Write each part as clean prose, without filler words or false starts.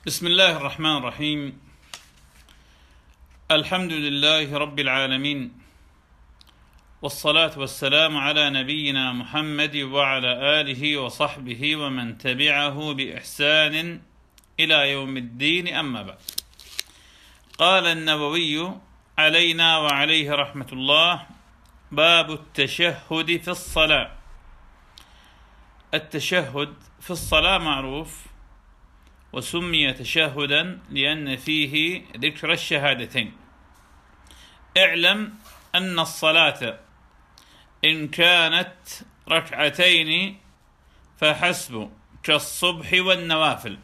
بسم الله الرحمن الرحيم. الحمد لله رب العالمين، والصلاة والسلام على نبينا محمد وعلى آله وصحبه ومن تبعه بإحسان إلى يوم الدين، أما بعد. قال النووي علينا وعليه رحمة الله: باب التشهد في الصلاة. التشهد في الصلاة معروف، وسمي تشهدا لأن فيه ذكر الشهادتين. اعلم أن الصلاة إن كانت ركعتين فحسب، كالصبح والنوافل،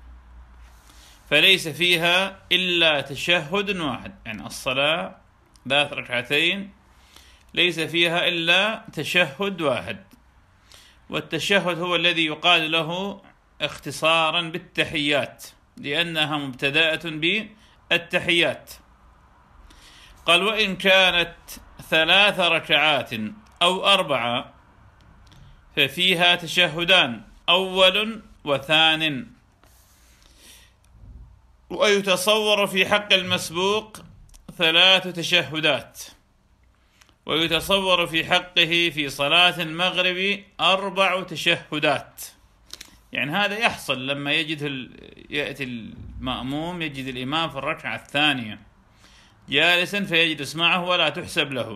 فليس فيها إلا تشهد واحد. يعني الصلاة ذات ركعتين ليس فيها إلا تشهد واحد، والتشهد هو الذي يقال له اختصارا بالتحيات، لأنها مبتدأة بالتحيات. قال: وإن كانت 3 ركعات أو 4 ففيها تشهدان، أول وثان. ويتصور في حق المسبوق 3 تشهدات، ويتصور في حقه في صلاة المغرب 4 تشهدات. يعني هذا يحصل لما يأتي المأموم يجد الإمام في الركعة الثانية جالسا فيجلس معه ولا تحسب له.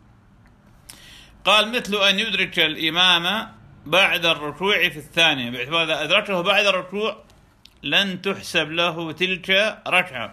قال: مثل أن يدرك الإمام بعد الركوع في الثانية، باعتبار إذا أدركه بعد الركوع لن تحسب له تلك ركعة،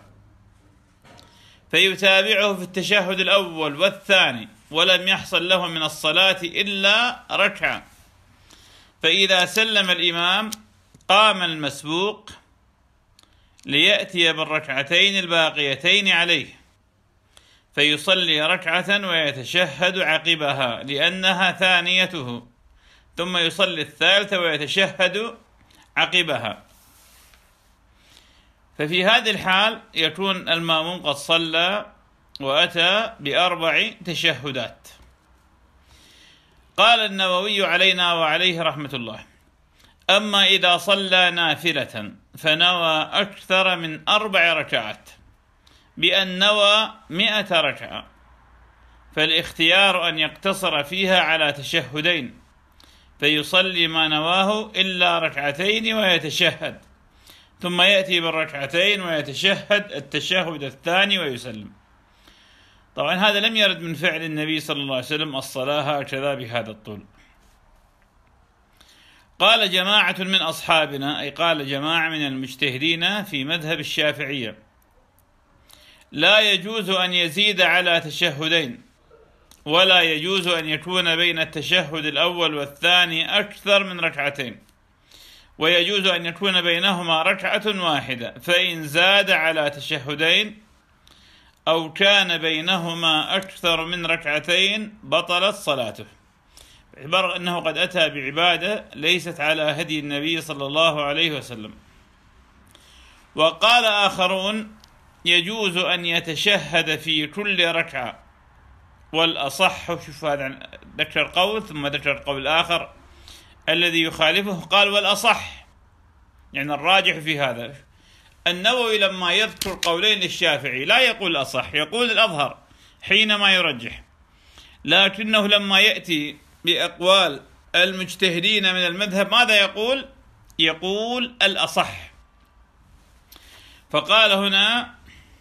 فيتابعه في التشهد الأول والثاني ولم يحصل له من الصلاة إلا ركعة. فإذا سلم الإمام قام المسبوق ليأتي بالركعتين الباقيتين عليه، فيصلي ركعة ويتشهد عقبها لأنها ثانيته، ثم يصلي الثالثة ويتشهد عقبها. ففي هذه الحال يكون المأموم قد صلى وأتى ب4 تشهدات. قال النووي علينا وعليه رحمة الله: أما إذا صلى نافلة فنوى أكثر من 4 ركعات بأن نوى 100 ركعة، فالاختيار أن يقتصر فيها على تشهدين، فيصلي ما نواه إلا ركعتين ويتشهد، ثم يأتي بالركعتين ويتشهد التشهد الثاني ويسلم. طبعا هذا لم يرد من فعل النبي صلى الله عليه وسلم الصلاة هكذا بهذا الطول. قال جماعة من أصحابنا، أي قال جماعة من المجتهدين في مذهب الشافعية: لا يجوز أن يزيد على تشهدين، ولا يجوز أن يكون بين التشهد الأول والثاني أكثر من ركعتين، ويجوز أن يكون بينهما ركعة واحدة، فإن زاد على تشهدين أو كان بينهما أكثر من ركعتين بطلت صلاته، باعتبار أنه قد أتى بعبادة ليست على هدي النبي صلى الله عليه وسلم. وقال آخرون: يجوز أن يتشهد في كل ركعة، والأصح، شوف هذا ذكر قول ثم ذكر قول آخر الذي يخالفه، قال: والأصح، يعني الراجح في هذا. النووي لما يذكر قولين للشافعي لا يقول الأصح، يقول الأظهر حينما يرجح، لكنه لما يأتي بأقوال المجتهدين من المذهب ماذا يقول؟ يقول الأصح. فقال هنا: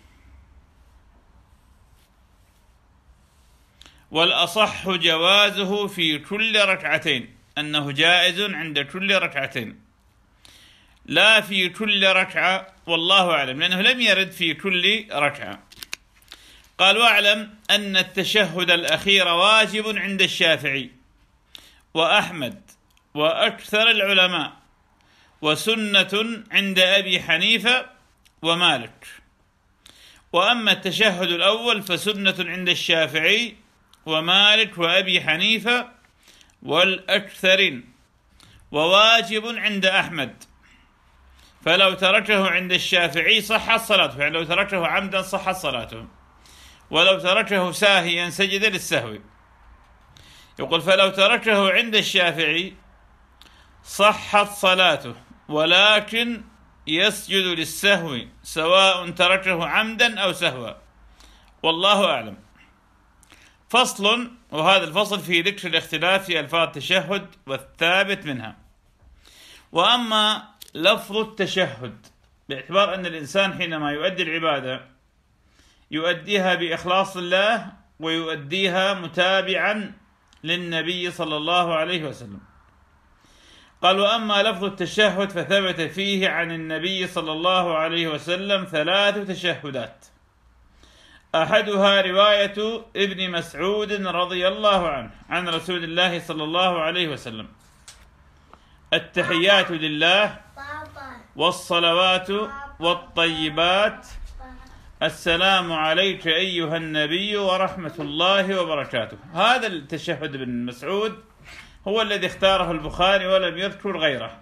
والأصح جوازه في كل ركعتين، أنه جائز عند كل ركعتين، لا في كل ركعة، والله أعلم، لأنه لم يرد في كل ركعة. قال: واعلم أن التشهد الأخير واجب عند الشافعي وأحمد وأكثر العلماء، وسنة عند أبي حنيفة ومالك. وأما التشهد الأول فسنة عند الشافعي ومالك وأبي حنيفة والأكثرين، وواجب عند أحمد، فلو تركه عند الشافعي صحت صلاته، يعني لو تركه عمدا صحت صلاته، ولو تركه ساهيا سجد للسهو. يقول: فلو تركه عند الشافعي صحت صلاته، ولكن يسجد للسهو سواء تركه عمدا أو سهوا، والله أعلم. فصل، وهذا الفصل في ذكر الاختلاف في ألفاظ التشهد والثابت منها. وأما لفظ التشهد، باعتبار أن الإنسان حينما يؤدي العبادة يؤديها بإخلاص الله ويؤديها متابعا للنبي صلى الله عليه وسلم. قال: وأما لفظ التشهد فثبت فيه عن النبي صلى الله عليه وسلم 3 تشهدات، أحدها رواية ابن مسعود رضي الله عنه عن رسول الله صلى الله عليه وسلم: التحيات لله والصلوات والطيبات، السلام عليك أيها النبي ورحمة الله وبركاته. هذا التشهد ابن مسعود هو الذي اختاره البخاري ولم يذكر غيره.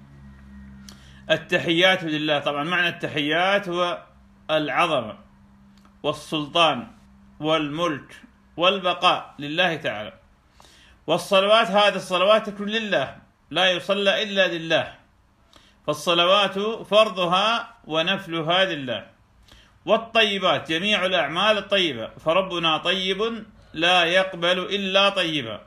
التحيات لله، طبعا معنى التحيات هو العظمة والسلطان والملك والبقاء لله تعالى. والصلوات، هذه الصلوات تكون لله، لا يصلى إلا لله، فالصلوات فرضها ونفلها لله. والطيبات، جميع الأعمال الطيبة، فربنا طيب لا يقبل إلا طيبا.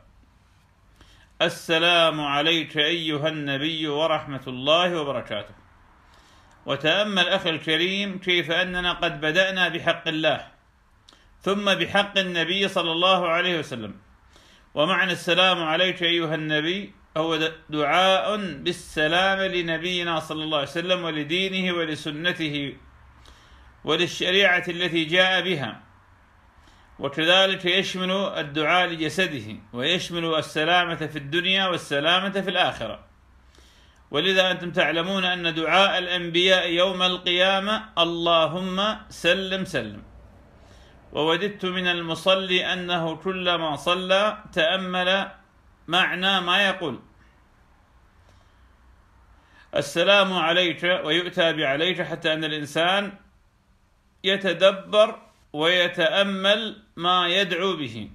السلام عليك أيها النبي ورحمة الله وبركاته. وتأمل أخي الكريم كيف أننا قد بدأنا بحق الله ثم بحق النبي صلى الله عليه وسلم. ومعنى السلام عليك أيها النبي هو دعاء بالسلام لنبينا صلى الله عليه وسلم ولدينه ولسنته وللشريعة التي جاء بها، وكذلك يشمل الدعاء لجسده، ويشمل السلامة في الدنيا والسلامة في الآخرة. ولذا أنتم تعلمون أن دعاء الأنبياء يوم القيامة: اللهم سلم سلم. ووددت من المصلي أنه كلما صلى تأمل معنى ما يقول: السلام عليك، ويؤتى بعليك، حتى أن الإنسان يتدبر ويتأمل ما يدعو به.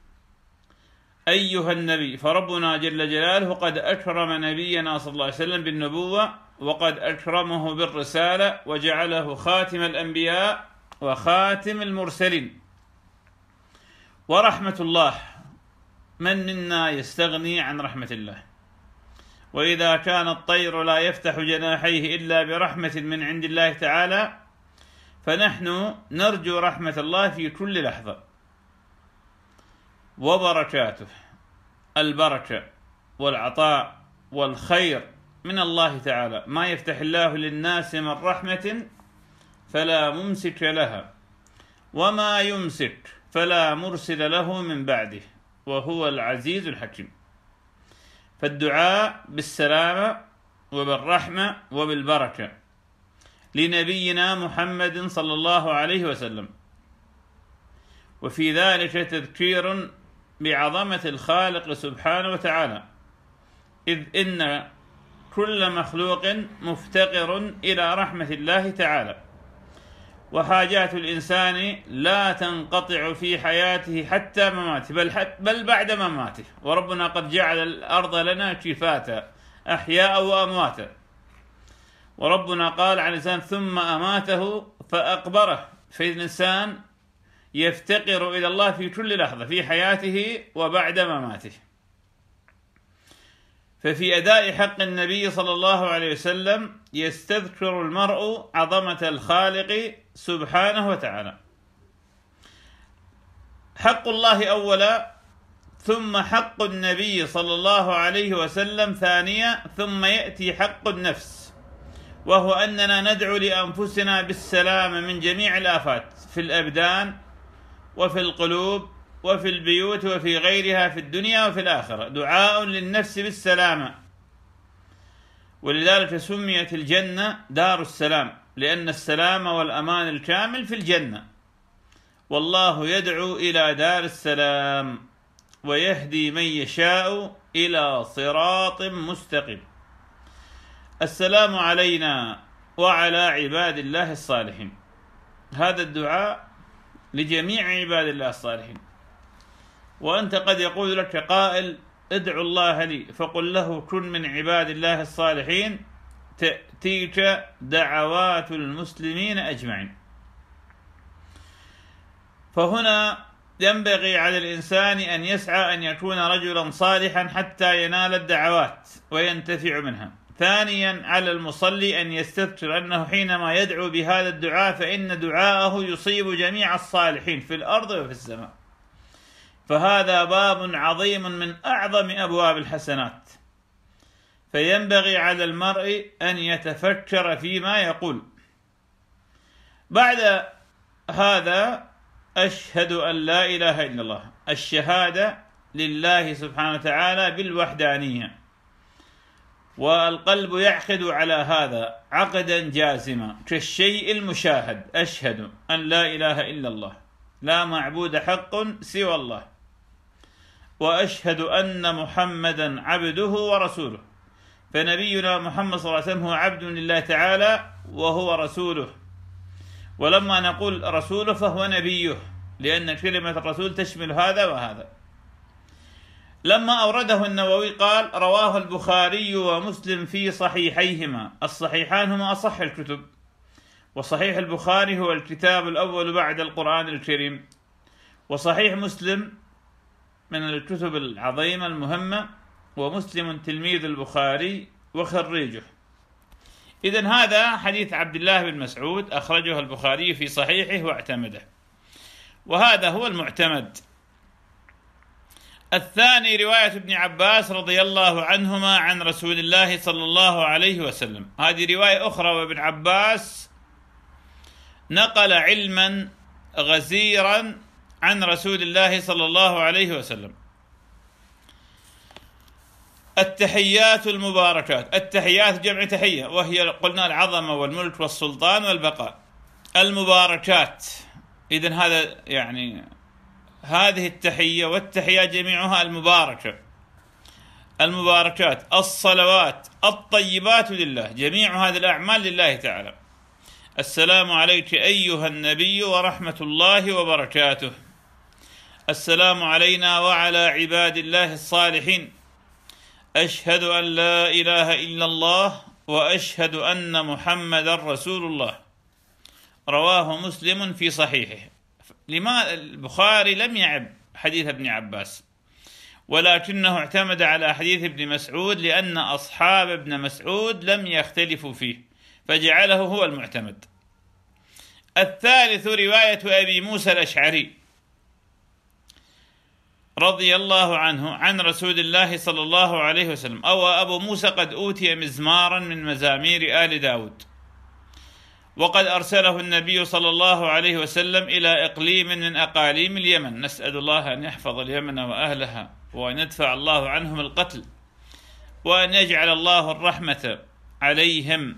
أيها النبي، فربنا جل جلاله قد أكرم نبينا صلى الله عليه وسلم بالنبوة، وقد أكرمه بالرسالة، وجعله خاتم الأنبياء وخاتم المرسلين. ورحمة الله، من منا يستغني عن رحمة الله؟ وإذا كان الطير لا يفتح جناحيه إلا برحمة من عند الله تعالى، فنحن نرجو رحمة الله في كل لحظة. وبركاته، البركة والعطاء والخير من الله تعالى، ما يفتح الله للناس من رحمة فلا ممسك لها، وما يمسك فلا مرسل له من بعده، وهو العزيز الحكيم. فالدعاء بالسلامة وبالرحمة وبالبركة لنبينا محمد صلى الله عليه وسلم، وفي ذلك تذكير بعظمة الخالق سبحانه وتعالى، إذ إن كل مخلوق مفتقر إلى رحمة الله تعالى، وحاجات الإنسان لا تنقطع في حياته حتى مماته، بل بعد مماته. وربنا قد جعل الأرض لنا كفاتا أحياء وأمواتا، وربنا قال عن الإنسان: ثم أماته فأقبره. فالإنسان يفتقر إلى الله في كل لحظة في حياته وبعد مماته. ففي أداء حق النبي صلى الله عليه وسلم يستذكر المرء عظمة الخالق سبحانه وتعالى. حق الله أولا، ثم حق النبي صلى الله عليه وسلم ثانيا، ثم يأتي حق النفس، وهو أننا ندعو لأنفسنا بالسلامة من جميع الآفات في الأبدان وفي القلوب وفي البيوت وفي غيرها في الدنيا وفي الآخرة، دعاء للنفس بالسلامة. ولذلك سميت الجنة دار السلام، لأن السلام والأمان الكامل في الجنة. والله يدعو إلى دار السلام ويهدي من يشاء إلى صراط مستقيم. السلام علينا وعلى عباد الله الصالحين. هذا الدعاء لجميع عباد الله الصالحين. وأنت قد يقول لك قائل: ادعو الله لي، فقل له: كن من عباد الله الصالحين، تلك دعوات المسلمين أجمعين. فهنا ينبغي على الإنسان أن يسعى أن يكون رجلا صالحا حتى ينال الدعوات وينتفع منها. ثانيا، على المصلي أن يستذكر أنه حينما يدعو بهذا الدعاء فإن دعاءه يصيب جميع الصالحين في الأرض وفي السماء، فهذا باب عظيم من أعظم أبواب الحسنات. فينبغي على المرء أن يتفكر فيما يقول. بعد هذا أشهد أن لا إله إلا الله، الشهادة لله سبحانه وتعالى بالوحدانية، والقلب يعقد على هذا عقدا جازما كالشيء المشاهد. أشهد أن لا إله إلا الله، لا معبود حق سوى الله، وأشهد أن محمدا عبده ورسوله. فنبينا محمد صلى الله عليه وسلم هو عبد لله تعالى وهو رسوله، ولما نقول رسوله فهو نبيه، لأن كلمة الرسول تشمل هذا وهذا. لما أورده النووي قال: رواه البخاري ومسلم في صحيحيهما. الصحيحان هما أصح الكتب، وصحيح البخاري هو الكتاب الأول بعد القرآن الكريم، وصحيح مسلم من الكتب العظيمة المهمة، ومسلم تلميذ البخاري وخريجه. إذن هذا حديث عبد الله بن مسعود أخرجه البخاري في صحيحه واعتمده، وهذا هو المعتمد. الثاني رواية ابن عباس رضي الله عنهما عن رسول الله صلى الله عليه وسلم. هذه رواية أخرى، وابن عباس نقل علما غزيرا عن رسول الله صلى الله عليه وسلم. التحيات المباركات. التحيات جمع تحية، وهي قلنا العظمة والملك والسلطان والبقاء. المباركات، إذن هذا يعني هذه التحية والتحيات جميعها المباركة. المباركات، الصلوات الطيبات لله، جميع هذه الأعمال لله تعالى. السلام عليك أيها النبي ورحمة الله وبركاته. السلام علينا وعلى عباد الله الصالحين. أشهد أن لا إله إلا الله وأشهد أن محمدا رسول الله. رواه مسلم في صحيحه. لماذا البخاري لم يعب حديث ابن عباس، ولكنه اعتمد على حديث ابن مسعود، لأن أصحاب ابن مسعود لم يختلفوا فيه فجعله هو المعتمد. الثالث رواية أبي موسى الأشعري رضي الله عنه عن رسول الله صلى الله عليه وسلم. أو أبو موسى قد أوتي مزمارا من مزامير آل داود، وقد أرسله النبي صلى الله عليه وسلم إلى إقليم من أقاليم اليمن. نسأل الله أن يحفظ اليمن وأهلها، وأن يدفع الله عنهم القتل، وأن يجعل الله الرحمة عليهم.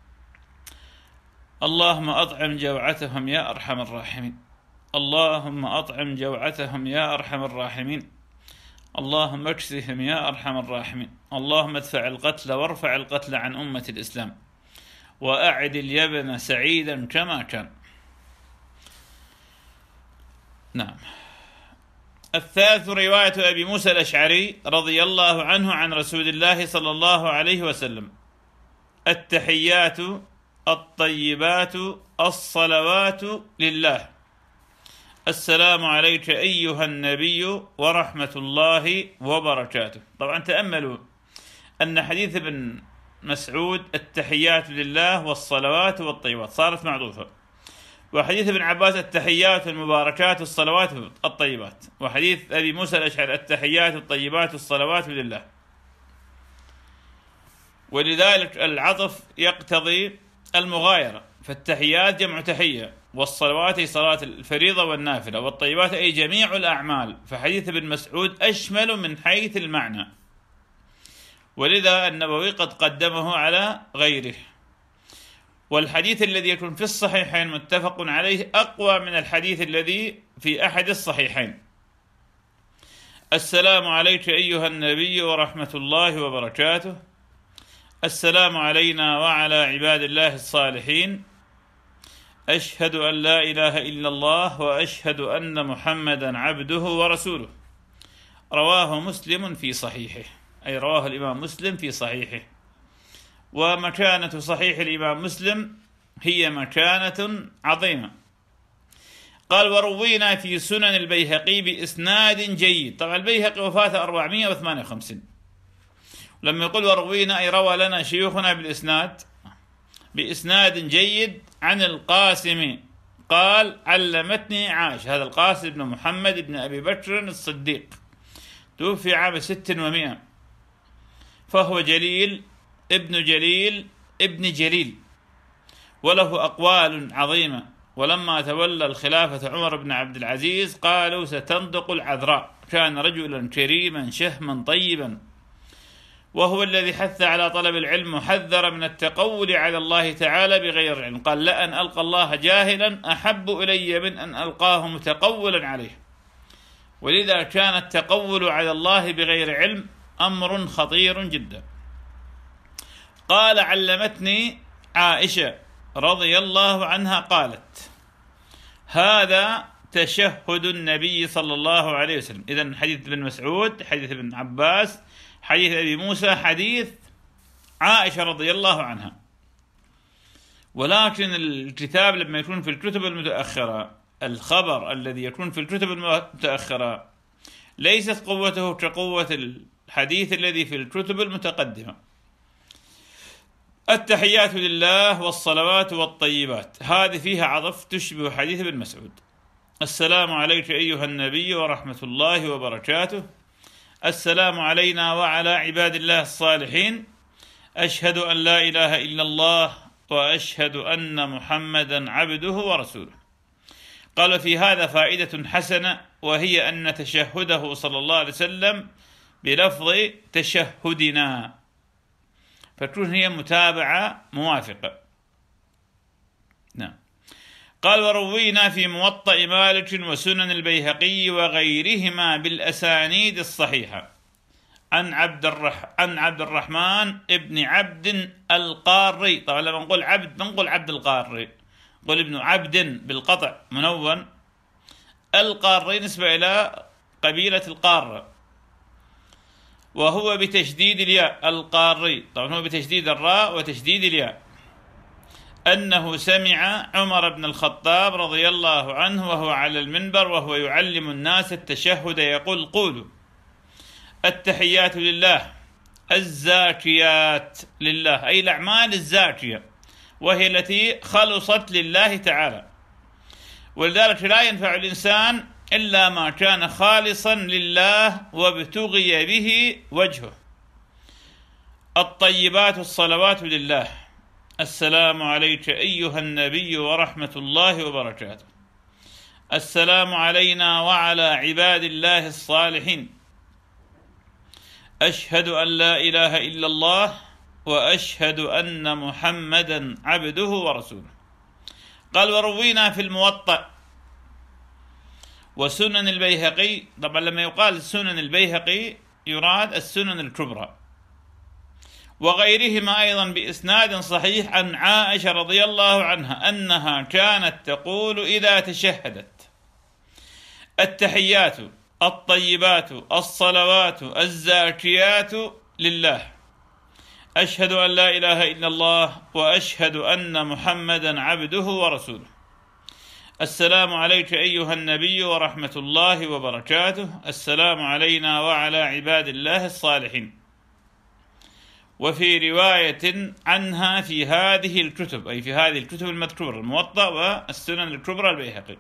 اللهم أطعم جوعتهم يا أرحم الراحمين. اللهم أطعم جوعتهم يا أرحم الراحمين. اللهم اكسهم يا أرحم الراحمين. اللهم ادفع القتل وارفع القتل عن أمة الإسلام، وأعد اليمن سعيدا كما كان. نعم. الثالث رواية أبي موسى الأشعري رضي الله عنه عن رسول الله صلى الله عليه وسلم. التحيات الطيبات الصلوات لله. السلام عليك أيها النبي ورحمة الله وبركاته. طبعا تأملوا أن حديث ابن مسعود التحيات لله والصلوات والطيبات صارت معروفة، وحديث ابن عباس التحيات المباركات الصلوات الطيبات، وحديث أبي موسى الأشعري التحيات الطيبات الصلوات لله. ولذلك العطف يقتضي المغايرة، فالتحيات جمع تحية، والصلوات أي صلاة الفريضة والنافلة، والطيبات أي جميع الأعمال. فحديث ابن مسعود أشمل من حيث المعنى، ولذا النووي قد قدمه على غيره. والحديث الذي يكون في الصحيحين متفق عليه أقوى من الحديث الذي في أحد الصحيحين. السلام عليك أيها النبي ورحمة الله وبركاته. السلام علينا وعلى عباد الله الصالحين. أشهد أن لا إله إلا الله وأشهد أن محمدا عبده ورسوله. رواه مسلم في صحيحه، أي رواه الإمام مسلم في صحيحه. ومكانة صحيح الإمام مسلم هي مكانة عظيمة. قال وروينا في سنن البيهقي بإسناد جيد. طبعا البيهقي وفاته 458. لما يقول وروينا أي روى لنا شيوخنا بإسناد جيد عن القاسم قال علمتني عائشة. هذا القاسم بن محمد بن أبي بكر الصديق توفي عام 600، فهو جليل ابن جليل، وله أقوال عظيمة. ولما تولى الخلافة عمر بن عبد العزيز قالوا ستنطق العذراء. كان رجلا كريما شهما طيبا، وهو الذي حث على طلب العلم وحذر من التقول على الله تعالى بغير علم. قال لأن ألقى الله جاهلا أحب إلي من أن ألقاه متقولا عليه. ولذا كان التقول على الله بغير علم أمر خطير جدا. قال علمتني عائشة رضي الله عنها قالت هذا تشهد النبي صلى الله عليه وسلم. إذن حديث ابن مسعود، حديث ابن عباس، حديث أبي موسى، حديث عائشة رضي الله عنها. ولكن الكتاب لما يكون في الكتب المتأخرة، الخبر الذي يكون في الكتب المتأخرة ليست قوته كقوة الحديث الذي في الكتب المتقدمة. التحيات لله والصلوات والطيبات هذه فيها عطف تشبه حديث ابن مسعود. السلام عليك أيها النبي ورحمة الله وبركاته. السلام علينا وعلى عباد الله الصالحين. أشهد أن لا إله إلا الله وأشهد أن محمدا عبده ورسوله. قال في هذا فائدة حسنة، وهي أن تشهده صلى الله عليه وسلم بلفظ تشهدنا، فتكون هي متابعة موافقة. نعم. قال وروينا في موطأ مالك وسنن البيهقي وغيرهما بالأسانيد الصحيحة عن عبد الرحمن ابن عبد القاري. طبعا لما نقول عبد نقول عبد القاري، نقول ابن عبد بالقطع منون. القاري نسبة إلى قبيلة القارة، وهو بتشديد الياء القاري. طبعا هو بتشديد الراء وتشديد الياء. أنه سمع عمر بن الخطاب رضي الله عنه وهو على المنبر وهو يعلم الناس التشهد يقول قولوا التحيات لله الزاكيات لله، أي الأعمال الزاكية، وهي التي خلصت لله تعالى. ولذلك لا ينفع الإنسان إلا ما كان خالصا لله وابتغي به وجهه. الطيبات الصلوات لله. السلام عليك أيها النبي ورحمة الله وبركاته. السلام علينا وعلى عباد الله الصالحين. أشهد أن لا إله إلا الله وأشهد أن محمدا عبده ورسوله. قال وروينا في الموطأ وسنن البيهقي. طبعا لما يقال سنن البيهقي يراد السنن الكبرى، وغيرهما أيضا بإسناد صحيح عن عائشة رضي الله عنها أنها كانت تقول إذا تشهدت التحيات الطيبات الصلوات الزاكيات لله. أشهد أن لا إله إلا الله وأشهد أن محمدا عبده ورسوله. السلام عليك أيها النبي ورحمة الله وبركاته. السلام علينا وعلى عباد الله الصالحين. وفي رواية عنها في هذه الكتب، أي في هذه الكتب المذكورة الموطأ والسنن الكبرى البيهقي،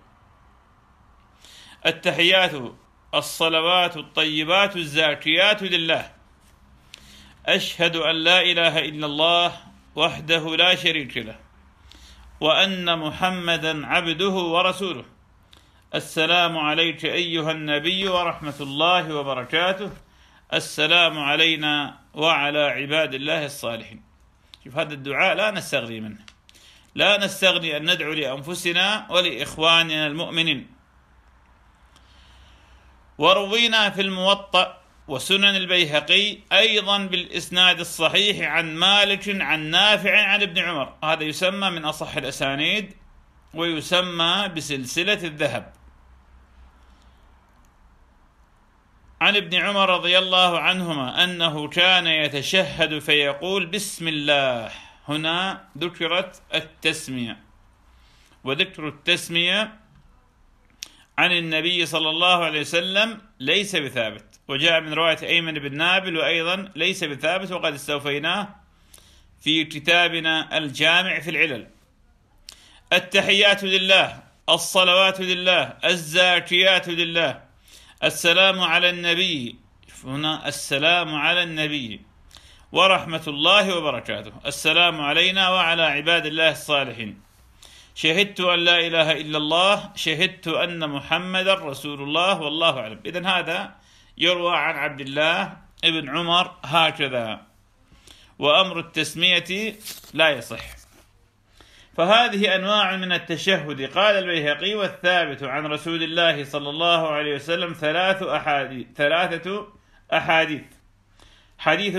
التحيات الصلوات الطيبات الزاكيات لله. أشهد أن لا إله إلا الله وحده لا شريك له وأن محمدا عبده ورسوله. السلام عليك أيها النبي ورحمة الله وبركاته. السلام علينا وعلى عباد الله الصالحين. شوف هذا الدعاء لا نستغني منه، لا نستغني أن ندعو لأنفسنا ولإخواننا المؤمنين. وروينا في الموطأ وسنن البيهقي أيضا بالإسناد الصحيح عن مالك عن نافع عن ابن عمر. هذا يسمى من أصح الأسانيد ويسمى بسلسلة الذهب. عن ابن عمر رضي الله عنهما أنه كان يتشهد فيقول بسم الله. هنا ذكرت التسمية، وذكر التسمية عن النبي صلى الله عليه وسلم ليس بثابت، وجاء من رواية أيمن بن نابل وأيضا ليس بثابت، وقد استوفيناه في كتابنا الجامع في العلل. التحيات لله، الصلوات لله، الزاكيات لله، السلام على النبي، هنا السلام على النبي ورحمة الله وبركاته، السلام علينا وعلى عباد الله الصالحين، شهدت أن لا إله إلا الله، شهدت أن محمد رسول الله، والله أعلم. إذن هذا يروى عن عبد الله ابن عمر هكذا، وأمر التسمية لا يصح. فهذه أنواع من التشهد. قال البيهقي: والثابت عن رسول الله صلى الله عليه وسلم ثلاثة أحاديث: حديث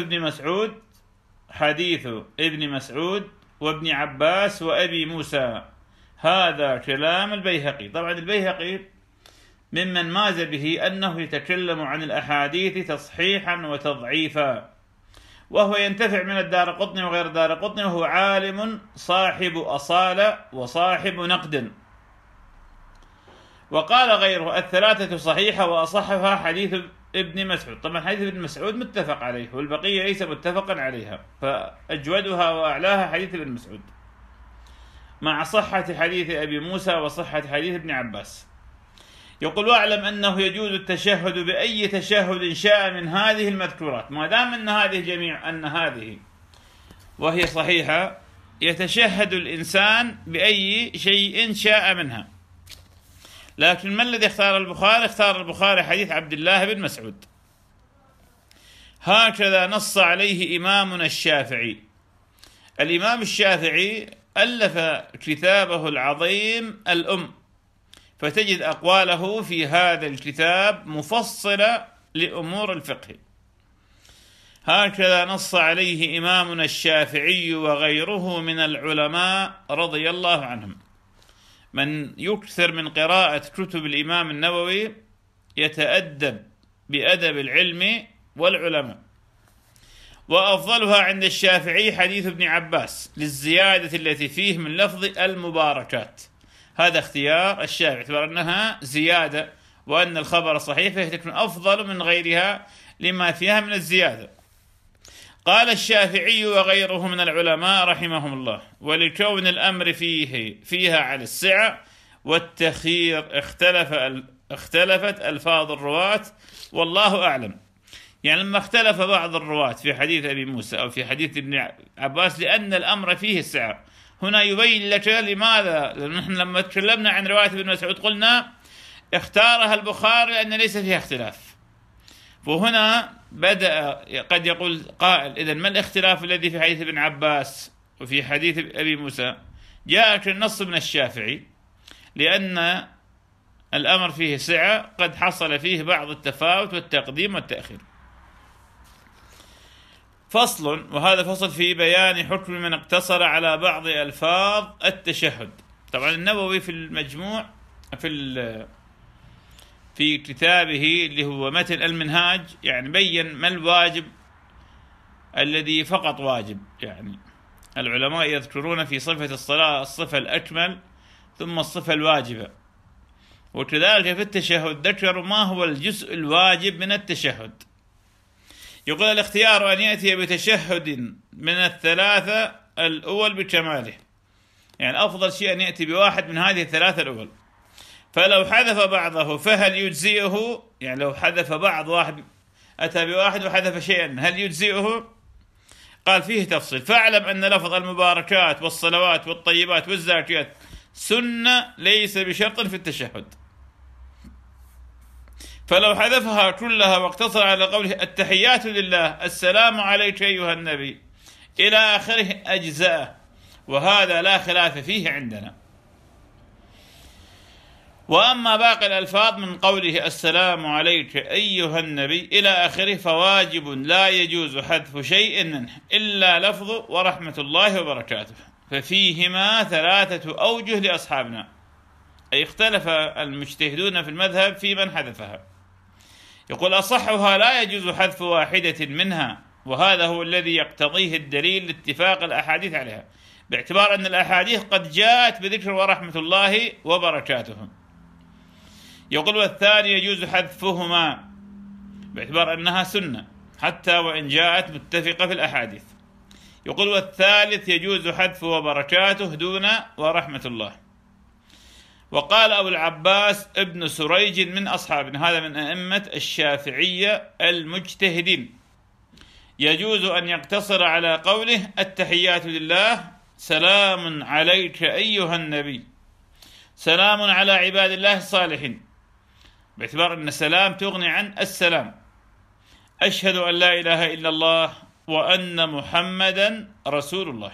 ابن مسعود وابن عباس وأبي موسى. هذا كلام البيهقي. طبعا البيهقي ممن ماز به أنه يتكلم عن الأحاديث تصحيحا وتضعيفا، وهو ينتفع من الدارقطني وغير الدارقطني، وهو عالم صاحب أصالة وصاحب نقد. وقال غيره: الثلاثة صحيحة وأصحها حديث ابن مسعود. طبعا حديث ابن مسعود متفق عليه، والبقية ليس متفقا عليها، فأجودها وأعلاها حديث ابن مسعود، مع صحة حديث أبي موسى وصحة حديث ابن عباس. يقول: واعلم أنه يجوز التشهد بأي تشهد شاء من هذه المذكورات، ما دام أن هذه وهي صحيحة، يتشهد الإنسان بأي شيء شاء منها. لكن ما الذي اختار البخاري؟ اختار البخاري حديث عبد الله بن مسعود. هكذا نص عليه إمامنا الشافعي. الإمام الشافعي ألف كتابه العظيم الأم، فتجد أقواله في هذا الكتاب مفصلة لأمور الفقه. هكذا نص عليه إمامنا الشافعي وغيره من العلماء رضي الله عنهم. من يكثر من قراءة كتب الإمام النووي يتأدب بأدب العلم والعلماء. وأفضلها عند الشافعي حديث ابن عباس للزيادة التي فيه من لفظ المباركات. هذا اختيار الشافعي، باعتبار أنها زيادة وأن الخبر صحيح، فهي تكون أفضل من غيرها لما فيها من الزيادة. قال الشافعي وغيره من العلماء رحمهم الله: ولكون الأمر فيها على السعة والتخيير اختلفت ألفاظ الرواة، والله أعلم. يعني لما اختلف بعض الرواة في حديث أبي موسى أو في حديث ابن عباس لأن الأمر فيه السعة، هنا يبين لك لماذا. لأن نحن لما تكلمنا عن رواية ابن مسعود قلنا اختارها البخاري لأن ليس فيها اختلاف، وهنا بدأ قد يقول قائل: إذن ما الاختلاف الذي في حديث ابن عباس وفي حديث أبي موسى؟ جاءك النص من الشافعي لأن الأمر فيه سعة، قد حصل فيه بعض التفاوت والتقديم والتأخير. فصل، وهذا فصل في بيان حكم من اقتصر على بعض ألفاظ التشهد. طبعا النووي في المجموع في كتابه اللي هو متن المنهاج يعني بين ما الواجب الذي فقط واجب. يعني العلماء يذكرون في صفة الصلاة الصفة الأكمل ثم الصفة الواجبة، وكذلك في التشهد ذكروا ما هو الجزء الواجب من التشهد. يقول: الاختيار أن يأتي بتشهد من الثلاثة الأول بكماله، يعني أفضل شيء أن يأتي بواحد من هذه الثلاثة الأول. فلو حذف بعضه فهل يجزئه؟ يعني لو حذف واحد أتى بواحد وحذف شيئا هل يجزئه؟ قال: فيه تفصيل. فاعلم أن لفظ المباركات والصلوات والطيبات والزاكيات سنة ليس بشرط في التشهد، فلو حذفها كلها واقتصر على قوله التحيات لله، السلام عليك أيها النبي، إلى آخره أجزاء، وهذا لا خلاف فيه عندنا. وأما باقي الألفاظ من قوله السلام عليك أيها النبي إلى آخره فواجب لا يجوز حذف شيء منه إلا لفظ ورحمة الله وبركاته، ففيهما ثلاثة أوجه لأصحابنا، أي اختلف المجتهدون في المذهب في من حذفها. يقول أصحها لا يجوز حذف واحدة منها، وهذا هو الذي يقتضيه الدليل لاتفاق الأحاديث عليها، باعتبار أن الأحاديث قد جاءت بذكر ورحمة الله وبركاته. يقول والثاني يجوز حذفهما باعتبار أنها سنة حتى وإن جاءت متفقة في الأحاديث. يقول والثالث يجوز حذف وبركاته دون ورحمة الله. وقال أبو العباس ابن سريج من أصحابنا، هذا من أئمة الشافعية المجتهدين، يجوز أن يقتصر على قوله التحيات لله سلام عليك أيها النبي سلام على عباد الله الصالحين، باعتبار أن السلام تغني عن السلام. أشهد أن لا إله إلا الله وأن محمدا رسول الله.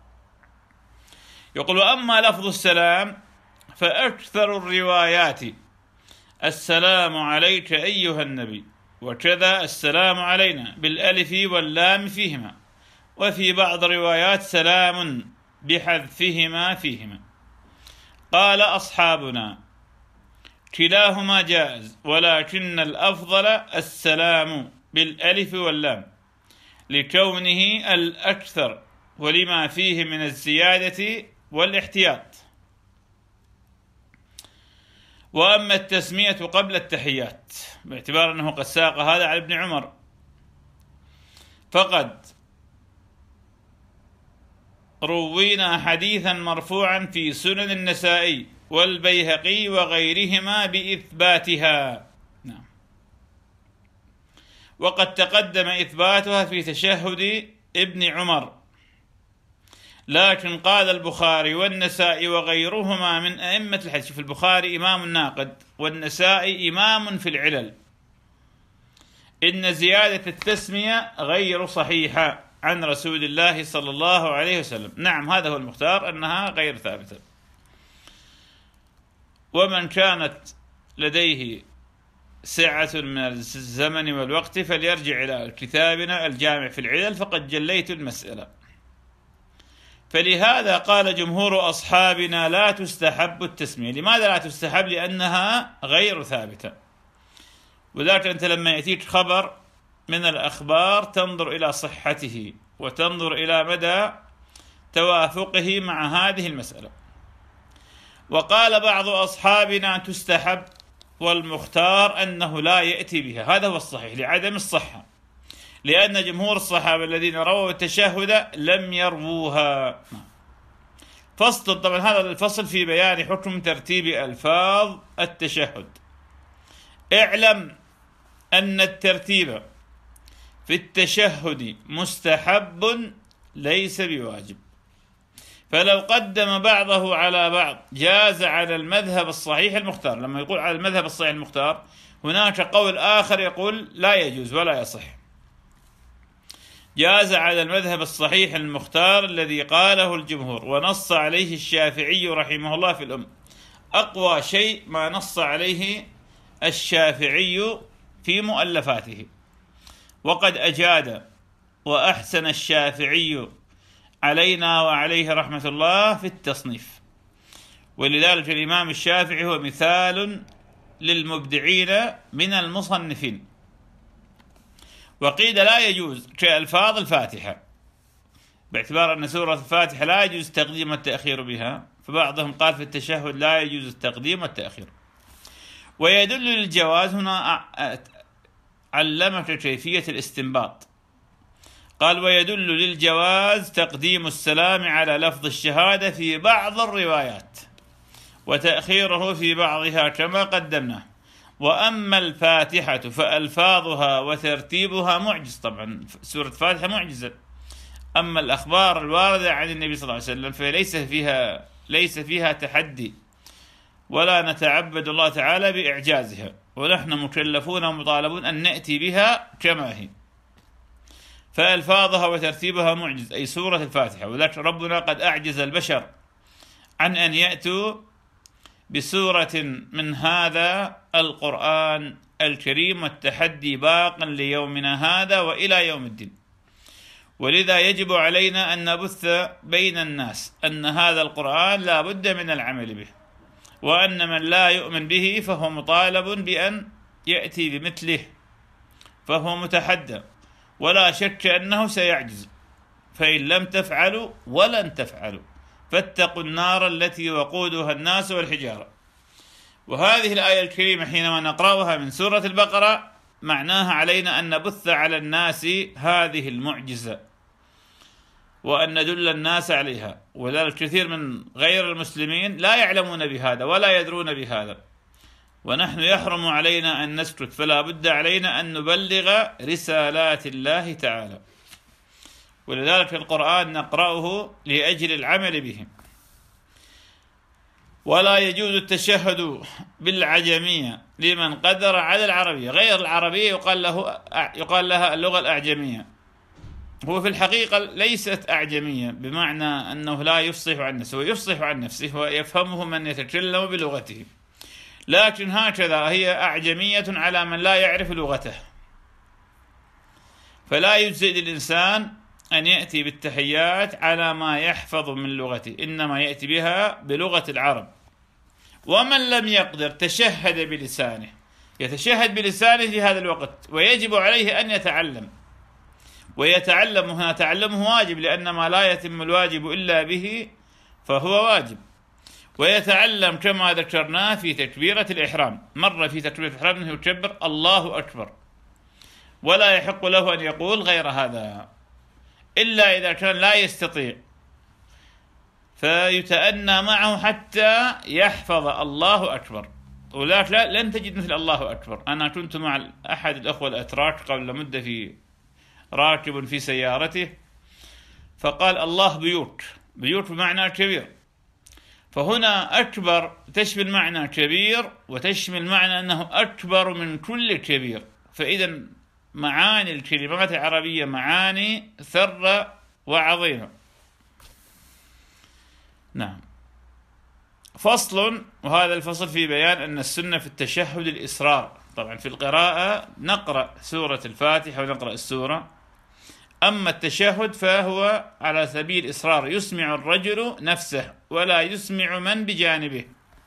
يقول أما لفظ السلام فأكثر الروايات السلام عليك أيها النبي، وكذا السلام علينا بالألف واللام فيهما، وفي بعض الروايات سلام بحذفهما فيهما. قال أصحابنا كلاهما جائز، ولكن الأفضل السلام بالألف واللام لكونه الأكثر ولما فيه من الزيادة والاحتياط. وأما التسمية قبل التحيات باعتبار أنه قد ساق هذا على ابن عمر، فقد روينا حديثا مرفوعا في سنن النسائي والبيهقي وغيرهما بإثباتها. نعم. وقد تقدم إثباتها في تشهد ابن عمر، لكن قال البخاري والنسائي وغيرهما من أئمة الحديث، في البخاري إمام ناقد والنسائي إمام في العلل، إن زيادة التسمية غير صحيحة عن رسول الله صلى الله عليه وسلم. نعم، هذا هو المختار أنها غير ثابتة. ومن كانت لديه سعة من الزمن والوقت فليرجع إلى كتابنا الجامع في العلل، فقد جليت المسألة. فلهذا قال جمهور أصحابنا لا تستحب التسمية. لماذا لا تستحب؟ لأنها غير ثابتة. وذلك أنت لما يأتيك خبر من الأخبار تنظر إلى صحته وتنظر إلى مدى توافقه مع هذه المسألة. وقال بعض أصحابنا تستحب، والمختار أنه لا يأتي بها، هذا هو الصحيح لعدم الصحة، لأن جمهور الصحابة الذين رووا التشهد لم يرووها. فصل، طبعا هذا الفصل في بيان حكم ترتيب ألفاظ التشهد. اعلم أن الترتيب في التشهد مستحب ليس بواجب، فلو قدم بعضه على بعض جاز على المذهب الصحيح المختار. لما يقول على المذهب الصحيح المختار، هناك قول آخر يقول لا يجوز ولا يصح. جاز على المذهب الصحيح المختار الذي قاله الجمهور ونص عليه الشافعي رحمه الله في الأم. أقوى شيء ما نص عليه الشافعي في مؤلفاته، وقد أجاد وأحسن الشافعي علينا وعليه رحمة الله في التصنيف. ولذلك الإمام الشافعي هو مثال للمبدعين من المصنفين. وقيل لا يجوز كألفاظ الفاتحة، باعتبار أن سورة الفاتحة لا يجوز التقديم والتأخير بها، فبعضهم قال في التشهد لا يجوز التقديم والتأخير. ويدل للجواز، هنا علمك كيفية الاستنباط، قال ويدل للجواز تقديم السلام على لفظ الشهادة في بعض الروايات وتأخيره في بعضها كما قدمناه. وأما الفاتحة فألفاظها وترتيبها معجز، طبعا سورة الفاتحة معجزة. أما الأخبار الواردة عن النبي صلى الله عليه وسلم فليس فيها تحدي، ولا نتعبد الله تعالى بإعجازها، ونحن مكلفون ومطالبون أن نأتي بها كما هي. فألفاظها وترتيبها معجز، أي سورة الفاتحة. وذلك ربنا قد أعجز البشر عن أن يأتوا بسورة من هذا القرآن الكريم، والتحدي باق ليومنا هذا وإلى يوم الدين. ولذا يجب علينا أن نبث بين الناس أن هذا القرآن لا بد من العمل به، وأن من لا يؤمن به فهو مطالب بأن يأتي بمثله فهو متحدى، ولا شك أنه سيعجز، فإن لم تفعلوا ولن تفعلوا فاتقوا النار التي وقودها الناس والحجارة. وهذه الآية الكريمة حينما نقرأها من سورة البقرة معناها علينا أن نبث على الناس هذه المعجزة وأن ندل الناس عليها، ولذلك كثير من غير المسلمين لا يعلمون بهذا ولا يدرون بهذا، ونحن يحرم علينا أن نسكت، فلا بد علينا أن نبلغ رسالات الله تعالى، ولذلك القرآن نقرأه لأجل العمل به. ولا يجوز التشهد بالعجمية لمن قدر على العربية، غير العربية يقال لها اللغة الأعجمية. هو في الحقيقة ليست أعجمية بمعنى أنه لا يفصح عن نفسه، ويفصح عن نفسه ويفهمه من يتكلم بلغته، لكن هكذا هي أعجمية على من لا يعرف لغته. فلا يجزئ للإنسان أن يأتي بالتحيات على ما يحفظ من لغته، إنما يأتي بها بلغة العرب. ومن لم يقدر تشهد بلسانه، يتشهد بلسانه في هذا الوقت، ويجب عليه أن يتعلم، ويتعلم هنا تعلمه واجب، لأن ما لا يتم الواجب إلا به فهو واجب. ويتعلم كما ذكرنا في تكبيرة الإحرام، مرة في تكبيرة الإحرام أنه يكبر الله أكبر، ولا يحق له أن يقول غير هذا إلا إذا كان لا يستطيع، فيتأنى معه حتى يحفظ الله أكبر. ولكن لن تجد مثل الله أكبر. أنا كنت مع أحد الأخوة الأتراك قبل مدة في راكب في سيارته، فقال الله بيوت، بيوت بمعنى كبير، فهنا أكبر تشمل معنى كبير وتشمل معنى أنه أكبر من كل كبير. فإذا معاني الكلمات العربية معاني ثرة وعظيمة. نعم. فصل، وهذا الفصل في بيان أن السنة في التشهد الإصرار. طبعا في القراءة نقرأ سورة الفاتحة ونقرأ السورة، أما التشهد فهو على سبيل الإصرار، يسمع الرجل نفسه ولا يسمع من بجانبه.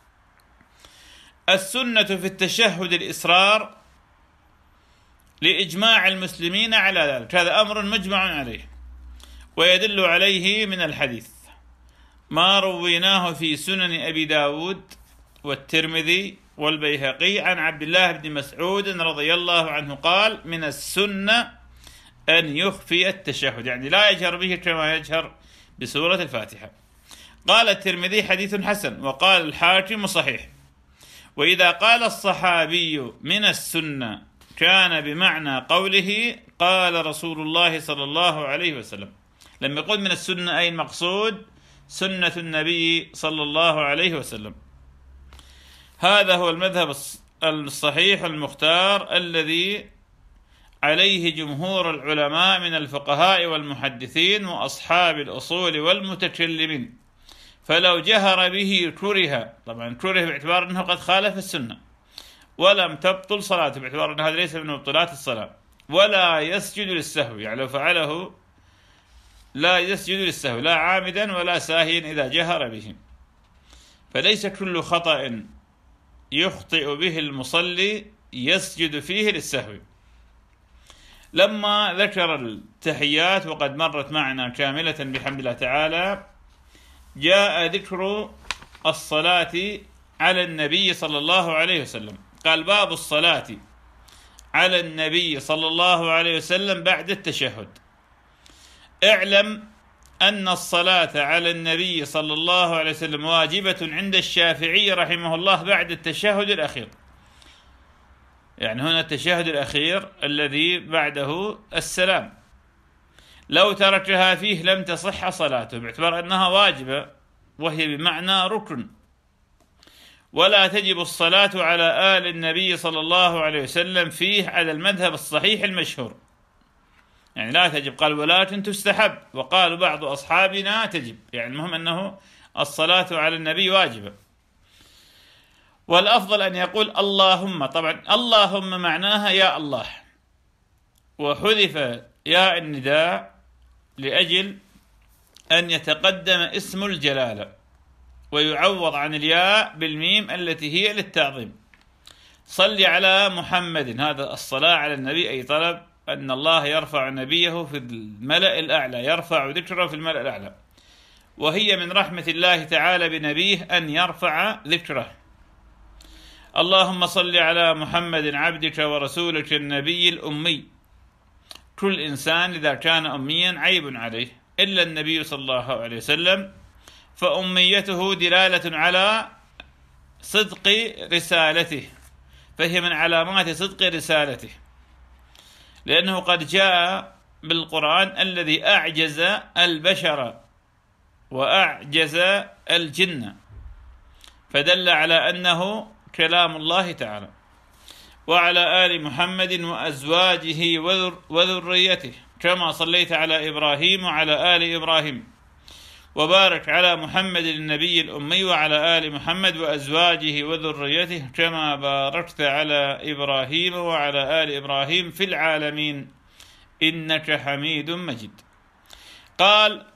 السنة في التشهد الإصرار لإجماع المسلمين على ذلك، هذا أمر مجمع عليه، ويدل عليه من الحديث ما رويناه في سنن أبي داود والترمذي والبيهقي عن عبد الله بن مسعود رضي الله عنه قال: من السنة أن يخفي التشهد، يعني لا يجهر به كما يجهر بسورة الفاتحة. قال الترمذي حديث حسن، وقال الحاكم صحيح. وإذا قال الصحابي من السنة كان بمعنى قوله قال رسول الله صلى الله عليه وسلم. لما يقول من السنة أي المقصود سنة النبي صلى الله عليه وسلم. هذا هو المذهب الصحيح المختار الذي عليه جمهور العلماء من الفقهاء والمحدثين وأصحاب الأصول والمتكلمين، فلو جهر به كره، طبعا كره باعتبار أنه قد خالف السنة، ولم تبطل صلاته باعتبار أن هذا ليس من مبطلات الصلاة، ولا يسجد للسهو، يعني لو فعله لا يسجد للسهو لا عامدا ولا ساهيا إذا جهر به. فليس كل خطأ يخطئ به المصلي يسجد فيه للسهو. لما ذكر التحيات وقد مرت معنا كاملة بحمد الله تعالى، جاء ذكر الصلاة على النبي صلى الله عليه وسلم. قال: باب الصلاة على النبي صلى الله عليه وسلم بعد التشهد. اعلم أن الصلاة على النبي صلى الله عليه وسلم واجبة عند الشافعي رحمه الله بعد التشهد الأخير، يعني هنا التشهد الأخير الذي بعده السلام، لو تركها فيه لم تصح صلاته باعتبار أنها واجبة وهي بمعنى ركن. ولا تجب الصلاة على آل النبي صلى الله عليه وسلم فيه على المذهب الصحيح المشهور، يعني لا تجب. قال: ولكن تستحب، وقال بعض أصحابنا تجب، يعني المهم أنه الصلاة على النبي واجبة. والأفضل أن يقول اللهم، طبعا اللهم معناها يا الله، وحذف ياء النداء لأجل أن يتقدم اسم الجلالة، ويعوض عن الياء بالميم التي هي للتعظيم. صل على محمد، هذا الصلاة على النبي، أي طلب أن الله يرفع نبيه في الملأ الأعلى، يرفع ذكره في الملأ الأعلى، وهي من رحمة الله تعالى بنبيه أن يرفع ذكره. اللهم صل على محمد عبدك ورسولك النبي الأمي. كل إنسان إذا كان أميا عيب عليه، إلا النبي صلى الله عليه وسلم، فأميته دلالة على صدق رسالته، فهي من علامات صدق رسالته، لأنه قد جاء بالقرآن الذي أعجز البشر وأعجز الجن، فدل على أنه كلام الله تعالى. وعلى آل محمد وأزواجه وذريته كما صليت على إبراهيم وعلى آل إبراهيم، وبارك على محمد النبي الأمي وعلى آل محمد وأزواجه وذريته كما باركت على إبراهيم وعلى آل إبراهيم في العالمين إنك حميد مجيد. قال: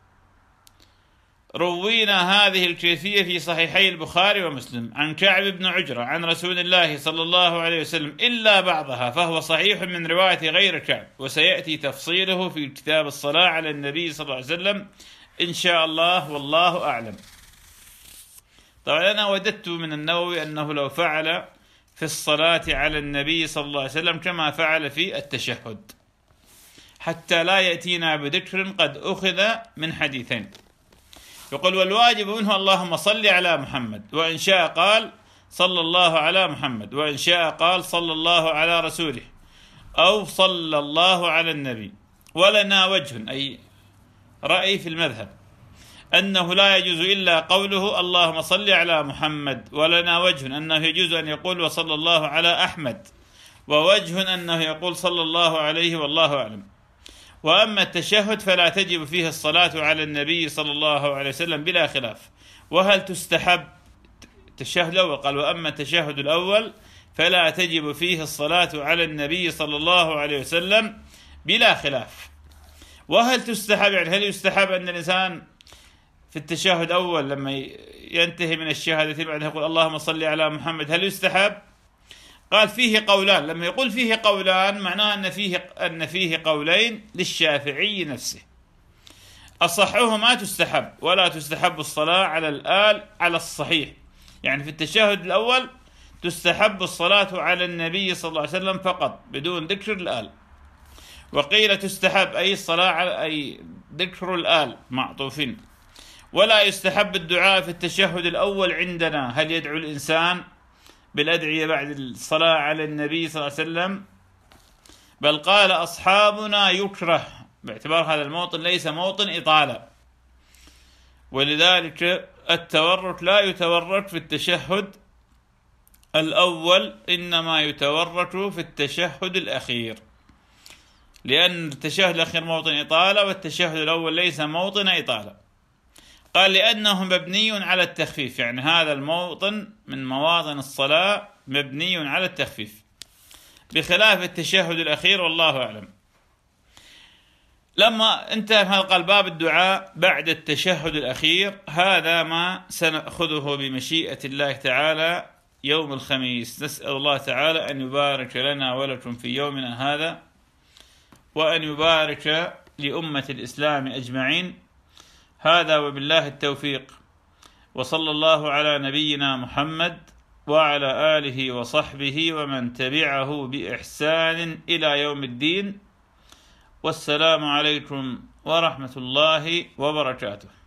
روينا هذه الكيفية في صحيحي البخاري ومسلم عن كعب بن عجرة عن رسول الله صلى الله عليه وسلم إلا بعضها، فهو صحيح من رواية غير كعب، وسيأتي تفصيله في كتاب الصلاة على النبي صلى الله عليه وسلم إن شاء الله، والله أعلم. طبعا أنا وددت من النووي أنه لو فعل في الصلاة على النبي صلى الله عليه وسلم كما فعل في التشهد، حتى لا يأتينا بذكر قد أخذ من حديثين. يقول: والواجب منه اللهم صل على محمد، وإن شاء قال صلى الله على محمد، وإن شاء قال صلى الله على رسوله، أو صلى الله على النبي. ولنا وجه، أي رأي في المذهب، أنه لا يجوز إلا قوله اللهم صل على محمد، ولنا وجه أنه يجوز أن يقول وصلى الله على أحمد، ووجه أنه يقول صلى الله عليه، والله أعلم. وأما التشهد فلا تجب فيه الصلاة على النبي صلى الله عليه وسلم بلا خلاف. وهل تستحب التشهد الأول؟ قال: وأما التشهد الأول فلا تجب فيه الصلاة على النبي صلى الله عليه وسلم بلا خلاف. وهل تستحب، يعني هل يستحب أن الإنسان في التشهد الأول لما ينتهي من الشهادتين بعدها يقول اللهم صل على محمد، هل يستحب؟ قال: فيه قولان. لما يقول فيه قولان معناه أن فيه قولين للشافعي نفسه. أصحهما تستحب، ولا تستحب الصلاة على الآل على الصحيح. يعني في التشهد الأول تستحب الصلاة على النبي صلى الله عليه وسلم فقط بدون ذكر الآل. وقيل تستحب أي الصلاة على أي ذكر الآل معطوفين. ولا يستحب الدعاء في التشهد الأول عندنا. هل يدعو الإنسان بالأدعية بعد الصلاة على النبي صلى الله عليه وسلم؟ بل قال أصحابنا يكره، باعتبار هذا الموطن ليس موطن إطالة، ولذلك التورك لا يتورك في التشهد الأول، إنما يتورك في التشهد الأخير، لأن التشهد الأخير موطن إطالة والتشهد الأول ليس موطن إطالة. قال: لأنه مبني على التخفيف، يعني هذا الموطن من مواطن الصلاة مبني على التخفيف، بخلاف التشهد الأخير، والله أعلم. لما انتهى هذا باب الدعاء بعد التشهد الأخير، هذا ما سنأخذه بمشيئة الله تعالى يوم الخميس. نسأل الله تعالى أن يبارك لنا ولكم في يومنا هذا، وأن يبارك لأمة الإسلام أجمعين. هذا وبالله التوفيق، وصلى الله على نبينا محمد وعلى آله وصحبه ومن تبعه بإحسان إلى يوم الدين. والسلام عليكم ورحمة الله وبركاته.